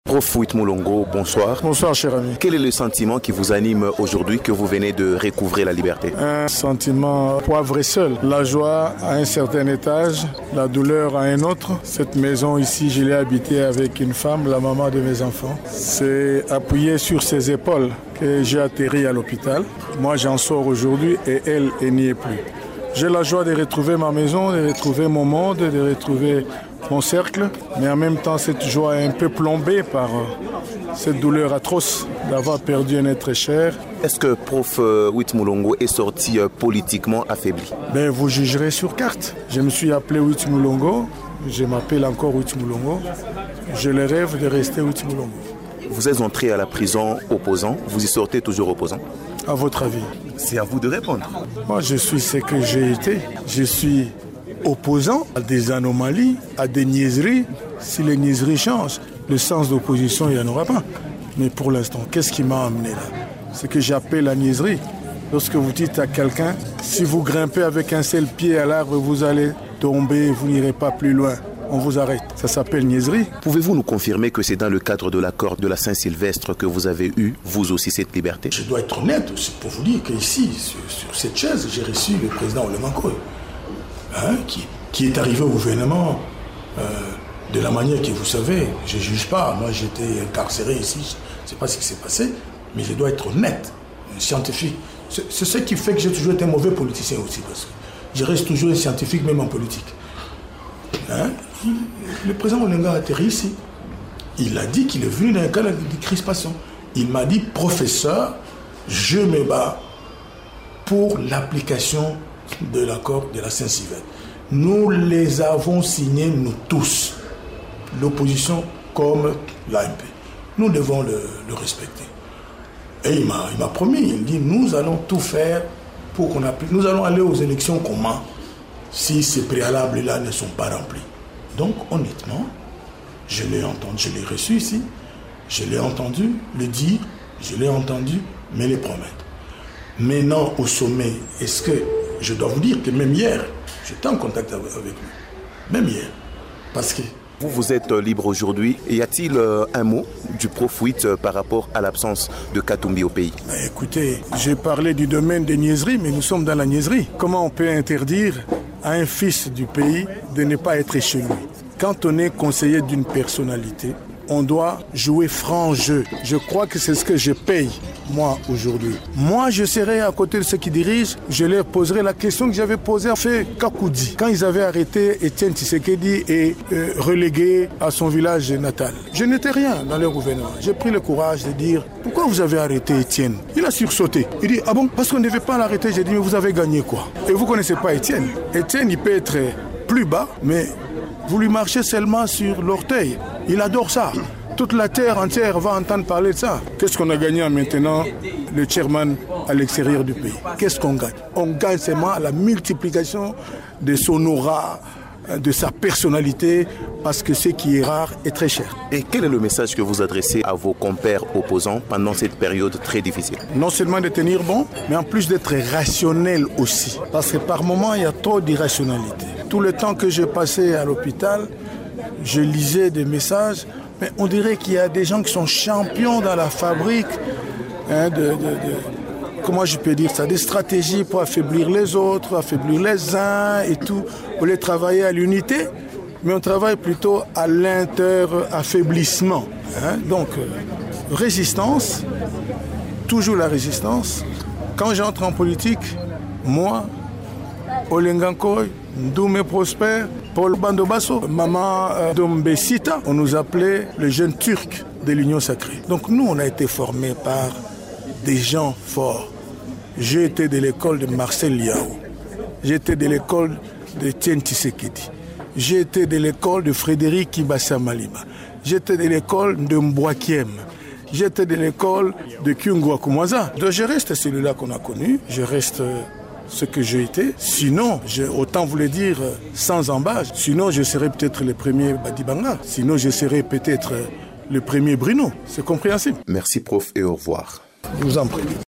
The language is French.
Prof Witt Moulongo, bonsoir. Bonsoir, cher ami. Quel est le sentiment qui vous anime aujourd'hui que vous venez de recouvrer la liberté? Un sentiment poivre et seul. La joie à un certain étage, la douleur à un autre. Cette maison ici, je l'ai habitée avec une femme, la maman de mes enfants. C'est appuyé sur ses épaules que j'ai atterri à l'hôpital. Moi, j'en sors aujourd'hui et elle n'y est plus. J'ai la joie de retrouver ma maison, de retrouver mon monde, de retrouver mon cercle, mais en même temps cette joie est un peu plombée par cette douleur atroce d'avoir perdu un être cher. Est-ce que Prof Witt Moulongo est sorti politiquement affaibli? Vous jugerez sur carte. Je me suis appelé Witt Moulongo, je m'appelle encore Witt Moulongo. Je le rêve de rester Witt Moulongo. Vous êtes entré à la prison opposant, vous y sortez toujours opposant? À votre avis? C'est à vous de répondre. Moi je suis ce que j'ai été. Je suis opposant à des anomalies, à des niaiseries. Si les niaiseries changent, le sens d'opposition, il n'y en aura pas. Mais pour l'instant, qu'est-ce qui m'a amené là? Ce que j'appelle la niaiserie. Lorsque vous dites à quelqu'un, si vous grimpez avec un seul pied à l'arbre, vous allez tomber, vous n'irez pas plus loin. On vous arrête. Ça s'appelle niaiserie. Pouvez-vous nous confirmer que c'est dans le cadre de l'accord de la Saint-Sylvestre que vous avez eu, vous aussi, cette liberté? Je dois être honnête aussi pour vous dire qu'ici, sur cette chaise, j'ai reçu le président Olemankoy. Qui est arrivé au gouvernement de la manière que vous savez, je ne juge pas, moi j'étais incarcéré ici, je ne sais pas ce qui s'est passé, mais je dois être honnête, scientifique. C'est ce qui fait que j'ai toujours été un mauvais politicien aussi, parce que je reste toujours un scientifique, même en politique. Le président Olenga a atterri ici, il a dit qu'il est venu dans un cas de crispation. Il m'a dit, professeur, je me bats pour l'application de l'accord de la Saint-Sylvestre. Nous les avons signés, nous tous, l'opposition comme l'AMP. Nous devons le respecter. Et il m'a promis, il dit, nous allons tout faire pour qu'on applique. Nous allons aller aux élections comment si ces préalables-là ne sont pas remplis. Donc, honnêtement, je l'ai entendu, je l'ai reçu ici, je l'ai entendu le dire, je l'ai entendu me le promettre. Maintenant, au sommet, est-ce que je dois vous dire que même hier, j'étais en contact avec lui. Même hier. Parce que... Vous êtes libre aujourd'hui. Y a-t-il un mot du Prof Witt par rapport à l'absence de Katumbi au pays? Écoutez, j'ai parlé du domaine des niaiseries, mais nous sommes dans la niaiserie. Comment on peut interdire à un fils du pays de ne pas être chez lui? Quand on est conseiller d'une personnalité, on doit jouer franc jeu. Je crois que c'est ce que je paye, moi, aujourd'hui. Moi, je serai à côté de ceux qui dirigent. Je leur poserai la question que j'avais posée à Fé Kakoudi, quand ils avaient arrêté Étienne Tshisekedi et relégué à son village natal. Je n'étais rien dans leur gouvernement. J'ai pris le courage de dire, pourquoi vous avez arrêté Étienne? Il a sursauté. Il dit, ah bon, parce qu'on ne devait pas l'arrêter. J'ai dit, mais vous avez gagné quoi? Et vous ne connaissez pas Étienne. Étienne, il peut être plus bas, mais vous lui marchez seulement sur l'orteil. Il adore ça. Toute la terre entière va entendre parler de ça. Qu'est-ce qu'on a gagné en maintenant le chairman à l'extérieur du pays? Qu'est-ce qu'on gagne? On gagne seulement la multiplication de son aura, de sa personnalité, parce que ce qui est rare est très cher. Et quel est le message que vous adressez à vos compères opposants pendant cette période très difficile? Non seulement de tenir bon, mais en plus d'être rationnel aussi. Parce que par moments, il y a trop d'irrationalité. Tout le temps que j'ai passé à l'hôpital, je lisais des messages, mais on dirait qu'il y a des gens qui sont champions dans la fabrique comment je peux dire ça, des stratégies pour affaiblir les autres, affaiblir les uns et tout. On les travailler à l'unité, mais on travaille plutôt à l'inter-affaiblissement. Donc, résistance, toujours la résistance. Quand j'entre en politique, moi, Olengankoy, Ndoumé Prosper, Paul Bandobasso, Maman Dombesita, on nous appelait les jeunes Turcs de l'Union sacrée. Donc nous, on a été formés par des gens forts. J'ai été de l'école de Marcel Liao. J'ai été de l'école de Étienne Tshisekedi. J'ai été de l'école de Frédéric Kibassa Maliba. J'étais de l'école de Mbouakiem. J'étais de l'école de Kyungwa Kumwaza. Donc je reste celui-là qu'on a connu. Je reste ce que j'ai été. Sinon, autant vous le dire sans embâche, sinon je serais peut-être le premier Badibanga. Sinon je serais peut-être le premier Bruno. C'est compréhensible. Merci prof et au revoir. Je vous en prie.